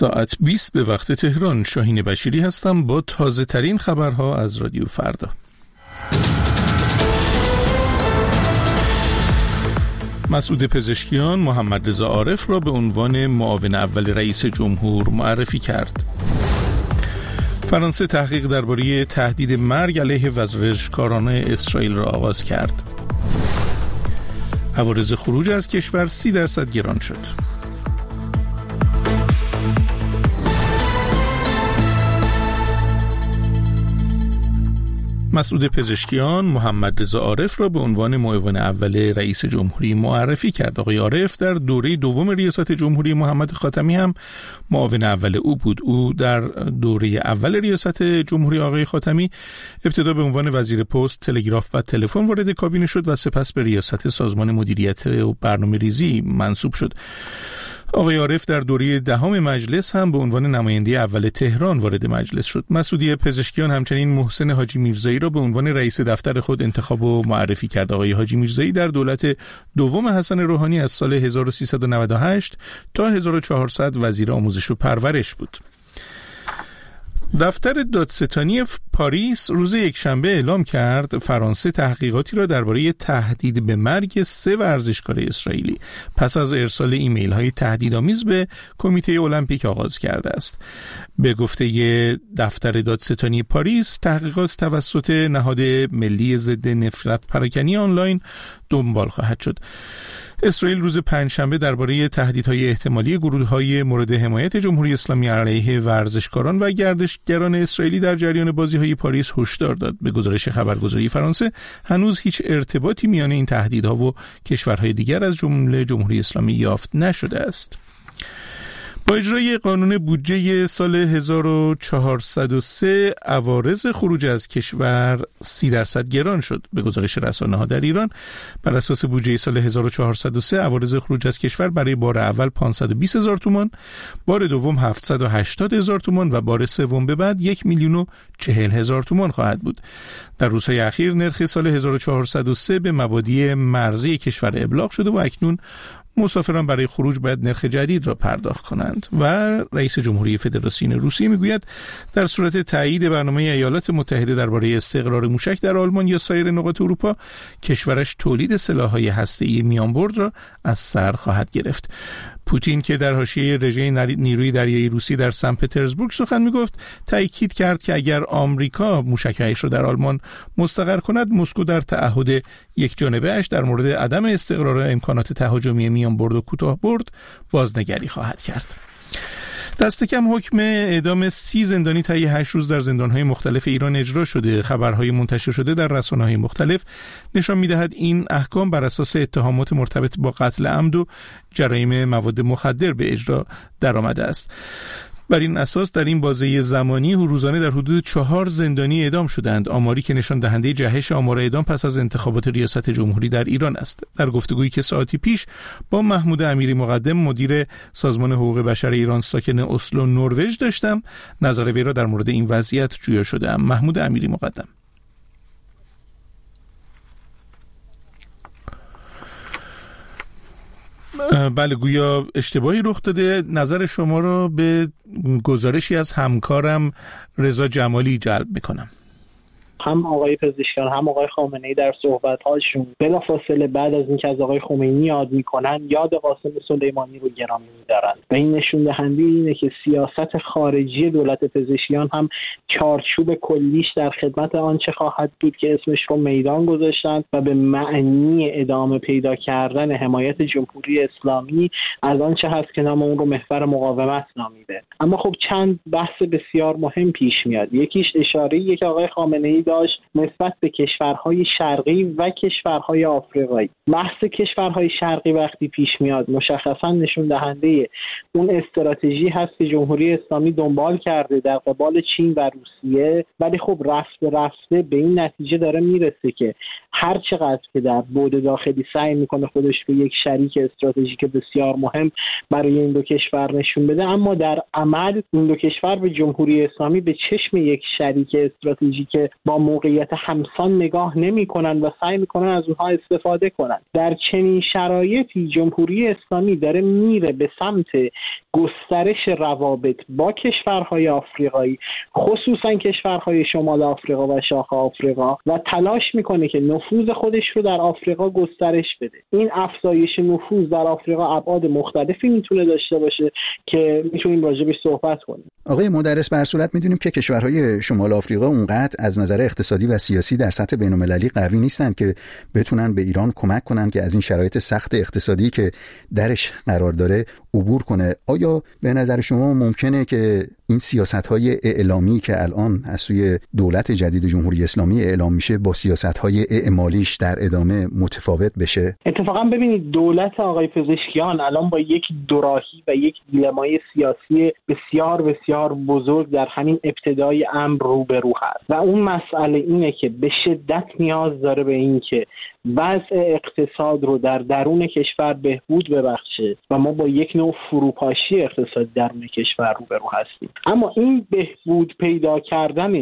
ساعت 20 به وقت تهران. شاهین بشیری هستم با تازه ترین خبرها از رادیو فردا. مسعود پزشکیان محمد رضا عارف را به عنوان معاون اول رئیس جمهور معرفی کرد. فرانسه تحقیق درباره تهدید مرگ علیه ورزشکاران اسرائیل را آغاز کرد. عوارض خروج از کشور 30% گران شد. مسعود پزشکیان محمد رضا عارف را به عنوان معاون اول رئیس جمهوری معرفی کرد. آقای عارف در دوره دوم ریاست جمهوری محمد خاتمی هم معاون اول او بود. او در دوره اول ریاست جمهوری آقای خاتمی ابتدا به عنوان وزیر پست، تلگراف و تلفن وارد کابینه شد و سپس به ریاست سازمان مدیریت و برنامه‌ریزی منصوب شد. آقای عارف در دوره دهم مجلس هم به عنوان نماینده اول تهران وارد مجلس شد. مسعود پزشکیان همچنین محسن حاجی میرزایی را به عنوان رئیس دفتر خود انتخاب و معرفی کرد. آقای حاجی میرزایی در دولت دوم حسن روحانی از سال 1398 تا 1400 وزیر آموزش و پرورش بود. دفتر دادستانی پاریس روز یکشنبه اعلام کرد فرانسه تحقیقاتی را درباره تهدید به مرگ 3 ورزشکار اسرائیلی پس از ارسال ایمیل‌های تهدیدآمیز به کمیته المپیک آغاز کرده است. به گفته دفتر دادستانی پاریس، تحقیقات توسط نهاد ملی ضد نفرت پراکنی آنلاین دنبال خواهد شد. اسرائیل روز پنجشنبه درباره تهدیدهای احتمالی گروه‌های مورد حمایت جمهوری اسلامی علیه ورزشکاران و گردشگران اسرائیلی در جریان بازی‌های پاریس هشدار داد. به گزارش خبرگزاری فرانسه، هنوز هیچ ارتباطی میان این تهدیدها و کشورهای دیگر از جمله جمهوری اسلامی یافت نشده است. با اجرای قانون بودجه سال 1403 عوارض خروج از کشور 30% گران شد. به گزارش رسانه‌ها در ایران، بر اساس بودجه سال 1403 عوارض خروج از کشور برای بار اول 520,000 تومان، بار دوم 780,000 تومان و بار سوم به بعد 1,040,000 تومان خواهد بود. در روزهای اخیر نرخ سال 1403 به مبادی مرزی کشور ابلاغ شده و اکنون مسافران برای خروج باید نرخ جدید را پرداخت کنند. و رئیس جمهوری فدراسیون روسیه میگوید در صورت تایید برنامه ایالات متحده درباره استقرار موشک در آلمان یا سایر نقاط اروپا، کشورش تولید سلاح‌های هسته‌ای میانبرد را از سر خواهد گرفت. پوتین که در حاشیه رژه نیروی دریایی روسی در سن پترزبورگ سخن میگفت، تاکید کرد که اگر آمریکا موشک‌هایش را در آلمان مستقر کند، مسکو در تعهد یک جانبه اش در مورد عدم استقرار امکانات تهاجمی میانبرد و کوتاه‌برد بازنگری خواهد کرد. دست کم حکم اعدام 30 زندانی طی 8 روز در زندان‌های مختلف ایران اجرا شده. خبرهای منتشر شده در رسانه‌های مختلف نشان می‌دهد این احکام بر اساس اتهامات مرتبط با قتل عمد و جرایم مواد مخدر به اجرا درآمده است. بر این اساس در این بازه زمانی روزانه در حدود 4 زندانی اعدام شدند، آماری که نشان دهنده جهش آمار اعدام پس از انتخابات ریاست جمهوری در ایران است. در گفتگویی که ساعتی پیش با محمود امیری مقدم مدیر سازمان حقوق بشر ایران ساکن اسلو نروژ داشتم، نظر وی را در مورد این وضعیت جویا شده‌ام. محمود امیری مقدم: بله، گویا اشتباهی رخ داده. نظر شما را به گزارشی از همکارم رضا جمالی جلب میکنم. هم آقای پزشکیان هم آقای خامنه‌ای در صحبت‌هاشون بلافاصله بعد از اینکه از آقای خمینی یاد میکنن، یاد قاسم سلیمانی رو گرامی می‌دارن و این نشون دهنده اینه که سیاست خارجی دولت پزشکیان هم چارچوب کلیش در خدمت آنچه خواهد بود که اسمش رو میدان گذاشتن و به معنی ادامه پیدا کردن حمایت جمهوری اسلامی از آنچه هست که نام اون رو محور مقاومت نامیده. اما خب چند بحث بسیار مهم پیش میاد. یکیش اشاره‌ای که آقای خامنه‌ای داشت نسبت به کشورهای شرقی و کشورهای آفریقایی. بحث کشورهای شرقی وقتی پیش میاد مشخصا نشون دهنده اون استراتژی هست که جمهوری اسلامی دنبال کرده در قبال چین و روسیه، ولی خب رفته به این نتیجه داره میرسه که هر چقدر که در بعد داخلی سعی میکنه خودش رو یک شریک استراتژیک بسیار مهم برای این دو کشور نشون بده، اما در عمل این دو کشور به جمهوری اسلامی به چشم یک شریک استراتژیک با موقعیت همسان نگاه نمی‌کنند و سعی می‌کنن از اونها استفاده کنند. در چنین شرایطی جمهوری اسلامی داره میره به سمت گسترش روابط با کشورهای آفریقایی، خصوصا کشورهای شمال آفریقا و شاخ آفریقا، و تلاش میکنه که نفوذ خودش رو در آفریقا گسترش بده. این افزایش نفوذ در آفریقا ابعاد مختلفی میتونه داشته باشه که میتونیم راجعش صحبت کنیم. آقای مدرس، به هر صورت میدونیم که کشورهای شمال آفریقا اونقدر از نظر اقتصادی و سیاسی در سطح بین‌المللی قوی نیستن که بتونن به ایران کمک کنن که از این شرایط سخت اقتصادی که درش قرار داره عبور کنه. آیا به نظر شما ممکنه که این سیاست‌های اعلامی که الان از سوی دولت جدید جمهوری اسلامی اعلام میشه با سیاست‌های اعمالیش در ادامه متفاوت بشه؟ اتفاقا ببینید دولت آقای پزشکیان الان با یک دوراهی و یک دیلمای سیاسی بسیار بسیار بزرگ در همین ابتدای امر روبرو هست و اون مسئله اینه که به شدت نیاز داره به این که وضع اقتصاد رو در درون کشور بهبود ببخشه و ما با یک نوع فروپاشی اقتصاد درون کشور روبرو هستیم. اما این بهبود پیدا کردن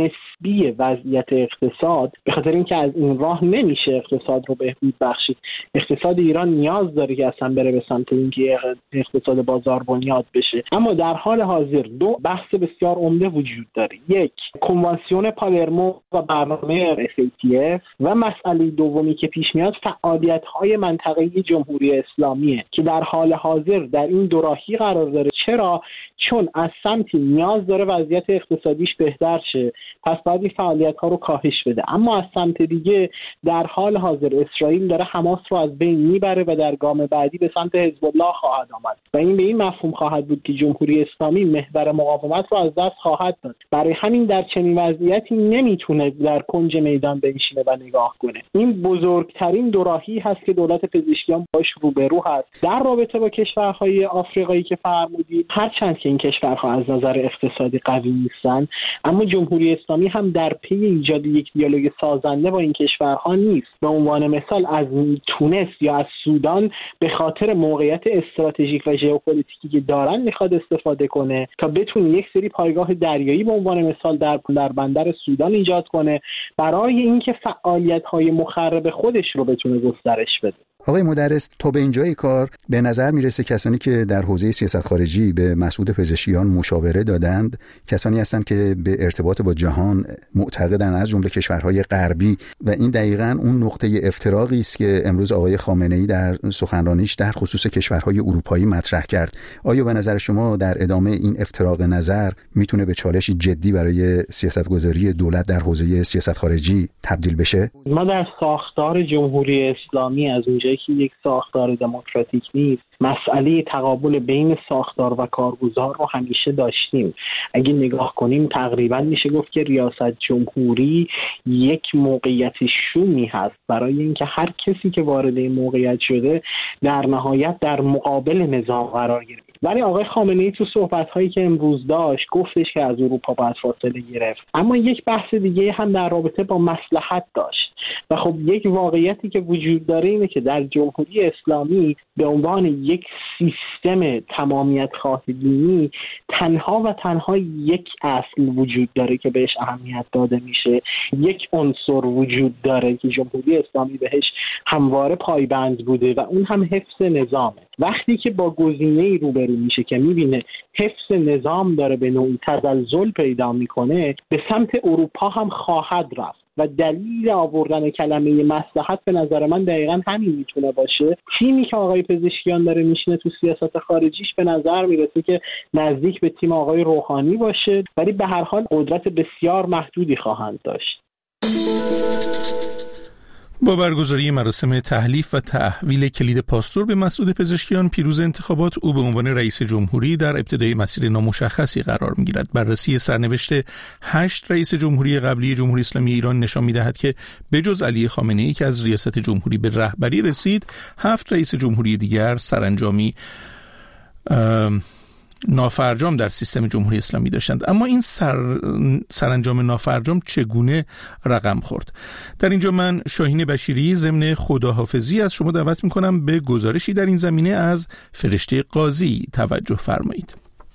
نسبی وضعیت اقتصاد به خاطر اینکه از این راه نمیشه اقتصاد رو بهبود بخشید. اقتصاد ایران نیاز داره که اصلا بره به سمت اینکه اقتصاد بازار بنیاد بشه. اما در حال حاضر دو بحث بسیار عمده وجود داره. یک، کنوانسیون پالرمو و برنامه FATF و مسئله دومی که پیش میاد فعالیت‌های منطقه‌ای جمهوری اسلامیه که در حال حاضر در این دوراهی قرار داره. چرا؟ چون از سمتی نیاز داره وضعیت اقتصادیش بهتر شه، پس باید این فعالیت‌ها رو کاهش بده. اما از سمت دیگه در حال حاضر اسرائیل داره حماس رو از بین میبره و در گام بعدی به سمت حزب الله خواهد آمد و این به این مفهوم خواهد بود که جمهوری اسلامی محور مقاومت رو از دست خواهد داد. برای همین در چنین وضعیتی نمیتونه در کنج میدان بنشینه و نگاه کنه. این بزرگترین دوراهی هست که دولت پزشکیان باش روبرو هست در رابطه با کشورهای آفریقایی که فرمودید. هرچند که این کشورها از نظر اقتصادی قوی نیستن، اما جمهوری اسلامی هم در پی ایجاد یک دیالوگ سازنده با این کشورها نیست. به عنوان مثال از تونس یا از سودان به خاطر موقعیت استراتژیک و ژئوپلیتیکی که دارن میخواد استفاده کنه تا بتونه یک سری پایگاه دریایی به عنوان مثال در بندر سودان ایجاد کنه برای اینکه فعالیت‌های مخرب خودش رو بتونه گسترش بده. آقای مدرس، تا به اینجای کار به نظر میرسه کسانی که در حوزه سیاست خارجی به مسعود پزشکیان مشاوره دادند کسانی هستند که به ارتباط با جهان معتقدند، از جمله کشورهای غربی، و این دقیقاً اون نقطه افتراقی است که امروز آقای خامنه‌ای در سخنرانیش در خصوص کشورهای اروپایی مطرح کرد. آیا به نظر شما در ادامه این افتراق نظر میتونه به چالشی جدی برای سیاستگذاری دولت در حوزه سیاست خارجی تبدیل بشه؟ ما در ساختار جمهوری اسلامی از اونجایی که یک ساختار دموکراتیک نیست، مسئله تقابل بین ساختار و کارگزار رو همیشه داشتیم. اگه نگاه کنیم تقریبا میشه گفت که ریاست جمهوری یک موقعیت شومی هست برای اینکه هر کسی که وارد این موقعیت شده در نهایت در مقابل نظام قرار گرفت. ولی آقای خامنه‌ای تو صحبت‌هایی که امروز داشت گفتش که از اروپا باید فاصله گرفت، اما یک بحث دیگه هم در رابطه با مصلحت داشت و خب یک واقعیتی که وجود داره اینه که در جمهوری اسلامی به عنوان یک سیستم تمامیت خواه دینی تنها و تنها یک اصل وجود داره که بهش اهمیت داده میشه، یک عنصر وجود داره که جمهوری اسلامی بهش همواره پایبند بوده و اون هم حفظ نظامه. وقتی که با گزینه‌ای روبرو میشه که میبینه حفظ نظام داره به نوعی تزلزل پیدا میکنه، به سمت اروپا هم خواهد رفت و دلیل آوردن کلمه مصلحت به نظر من دقیقاً همین میتونه باشه. تیمی که آقای پزشکیان داره میشینه تو سیاست خارجیش به نظر میرسه که نزدیک به تیم آقای روحانی باشه، ولی به هر حال قدرت بسیار محدودی خواهند داشت. با برگزاری مراسم تحلیف و تحویل کلید پاستور به مسعود پزشکیان پیروز انتخابات، او به عنوان رئیس جمهوری در ابتدای مسیر نامشخصی قرار می‌گیرد. بررسی سرنوشت 8 رئیس جمهوری قبلی جمهوری اسلامی ایران نشان می‌دهد که بجز علی خامنه‌ای که از ریاست جمهوری به رهبری رسید، 7 رئیس جمهوری دیگر سرانجامی نافرجام در سیستم جمهوری اسلامی داشتند. اما این سرانجام نافرجام چگونه رقم خورد؟ در اینجا من شاهین بشیری ضمن خداحافظی از شما دعوت میکنم به گزارشی در این زمینه از فرشته قاضی توجه فرمایید.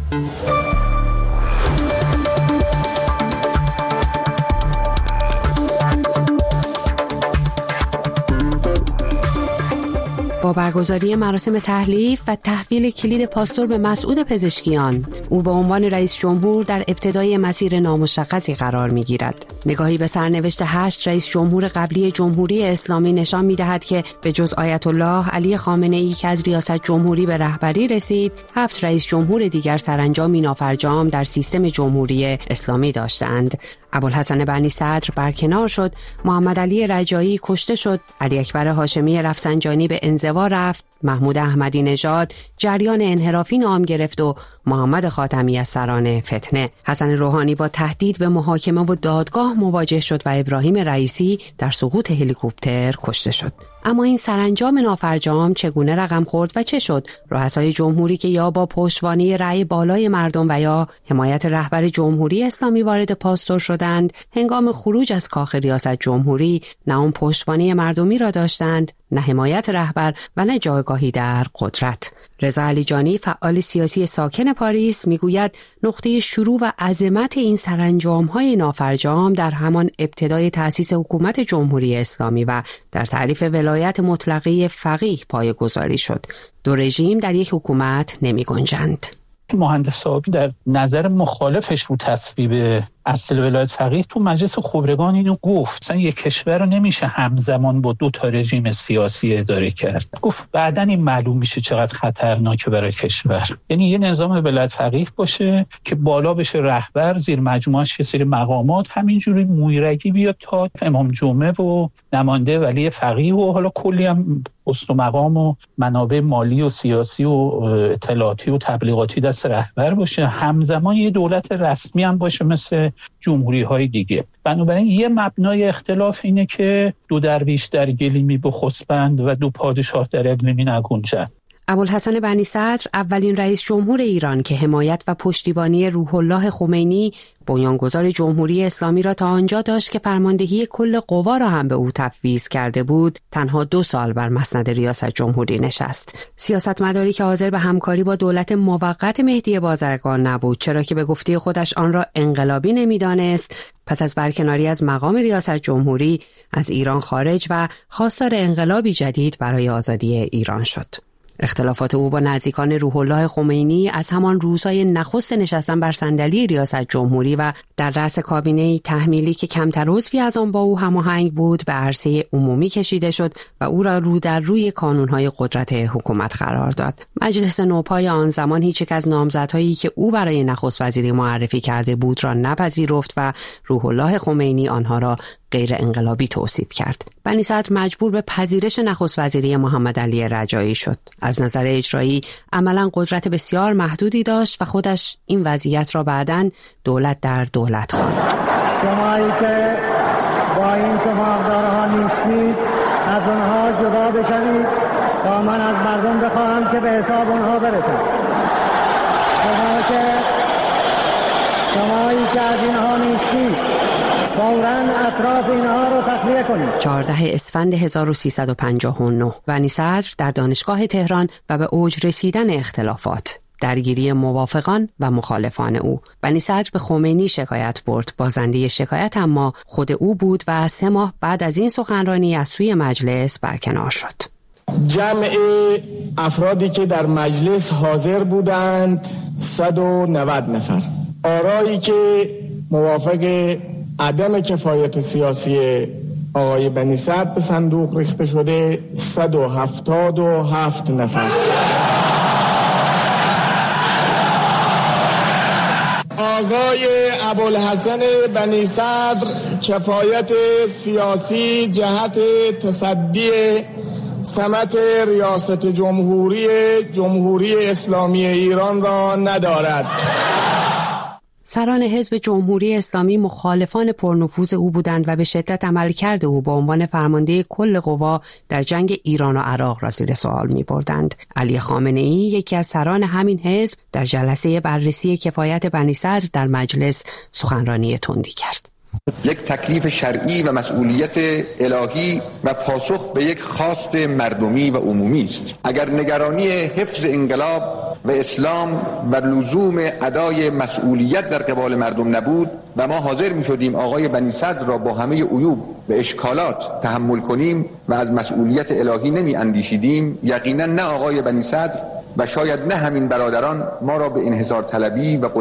با برگزاری مراسم تحلیف و تحویل کلید پاستور به مسعود پزشکیان، او به عنوان رئیس جمهور در ابتدای مسیر نامشخصی قرار می‌گیرد. نگاهی به سرنوشت 8 رئیس جمهور قبلی جمهوری اسلامی نشان می‌دهد که به جز آیت الله علی خامنه‌ای که از ریاست جمهوری به رهبری رسید، 7 رئیس جمهور دیگر سرانجامی نافرجام در سیستم جمهوری اسلامی داشتند. ابوالحسن بنی صدر برکنار شد، محمد علی رجایی کشته شد، علی اکبر هاشمی رفسنجانی به انزوا رفت، محمود احمدی نژاد جریان انحرافی نام گرفت و محمد خاتمی از سران فتنه. حسن روحانی با تهدید به محاکمه و دادگاه مواجه شد و ابراهیم رئیسی در سقوط هلیکوپتر کشته شد. اما این سرانجام نافرجام چگونه رقم خورد و چه شد؟ رؤسای جمهوری که یا با پشتوانه رأی بالای مردم و یا حمایت رهبر جمهوری اسلامی وارد پاستور شدند، هنگام خروج از کاخ ریاست جمهوری نه اون پشتوانه مردمی را داشتند، نه حمایت رهبر و نه جایگاهی در قدرت. رضا علیجانی فعال سیاسی ساکن پاریس میگوید نقطه شروع و عظمت این سرانجام‌های نافرجام در همان ابتدای تأسیس حکومت جمهوری اسلامی و در تعریف ولایت مطلقه فقیه پایه‌گذاری شد. دو رژیم در یک حکومت نمی‌گنجند. مهندس صاحبی در نظر مخالفش رو تصویب اصل ولایت فقیه تو مجلس خبرگان اینو گفت، مثلا یک کشور رو نمیشه همزمان با 2 تا رژیم سیاسی اداره کرد. گفت بعداً این معلوم میشه چقدر خطرناکه برای کشور. یعنی یه نظام ولایت فقیه باشه که بالا بشه رهبر، زیر مجموعش یه سری مقامات همینجوری مویرگی بیاد تا امام جمعه و نماینده ولی فقیه و حالا کلی هم پست و مقام و منابع مالی و سیاسی و اطلاعاتی و تبلیغاتی دست رهبر باشه، همزمان یه دولت رسمی هم باشه مثل جمهوری‌های دیگه. بنابراین یه مبنای اختلاف اینه که 2 درویش در گلیمی بخسبند و 2 پادشاه در اقلیمی نگنجند. ابوالحسن بنی صدر اولین رئیس جمهور ایران که حمایت و پشتیبانی روح الله خمینی بنیانگذار جمهوری اسلامی را تا آنجا داشت که فرماندهی کل قوا را هم به او تفویض کرده بود، تنها 2 سال بر مسند ریاست جمهوری نشست. سیاستمداری که حاضر به همکاری با دولت موقت مهدی بازرگان نبود، چرا که به گفته خودش آن را انقلابی نمی‌دانست، پس از برکناری از مقام ریاست جمهوری از ایران خارج و خواستار انقلابی جدید برای آزادی ایران شد. اختلافات او با نزدیکان روح الله خمینی از همان روزهای نخست نشستن بر صندلی ریاست جمهوری و در رأس کابینه تحمیلی که کمتر عضوی از آن با او هماهنگ بود به عرصه عمومی کشیده شد و او را رو در روی کانونهای قدرت حکومت قرار داد. مجلس نوپای آن زمان هیچ یک از نامزدهایی که او برای نخست وزیری معرفی کرده بود را نپذیرفت و روح الله خمینی آنها را غیر انقلابی توصیف کرد. بنی صدر مجبور به پذیرش نخست وزیری محمد علی رجایی شد. از نظر اجرایی عملاً قدرت بسیار محدودی داشت و خودش این وضعیت را بعداً دولت در دولت خواند. شمایی که با این جماعتدارها نیستید از اونها جدا بشوید تا من از مردم بخواهم که به حساب اونها برسم. شمایی که از اینها نیستید فوراً اطراف اینها رو تخلیه کنید. 14 اسفند 1359 بنی صدر در دانشگاه تهران و به اوج رسیدن اختلافات، درگیری موافقان و مخالفان او. بنی صدر به خمینی شکایت برد. بازنده شکایت اما خود او بود و 3 ماه بعد از این سخنرانی از سوی مجلس برکنار شد. جمع افرادی که در مجلس حاضر بودند 190 نفر. آرایی که موافق عدم کفایت سیاسی آقای بنی صدر به صندوق ریخته شده 177 نفر. آقای ابوالحسن بنی صدر کفایت سیاسی جهت تصدی سمت ریاست جمهوری اسلامی ایران را ندارد. سران حزب جمهوری اسلامی مخالفان پرنفوذ او بودند و به شدت عملکرد او به عنوان فرمانده کل قوا در جنگ ایران و عراق را زیر سوال می‌بردند. علی خامنه‌ای یکی از سران همین حزب در جلسه بررسی کفایت بنی صدر در مجلس سخنرانی تندی کرد. یک تکلیف شرعی و مسئولیت الهی و پاسخ به یک خواست مردمی و عمومی است. اگر نگرانی حفظ انقلاب و اسلام و لزوم ادای مسئولیت در قبال مردم نبود و ما حاضر می شدیم آقای بنی صدر را با همه عیوب و اشکالات تحمل کنیم و از مسئولیت الهی نمی اندیشیدیم، یقینا نه آقای بنی صدر و شاید نه همین برادران ما را به انحصار طلبی و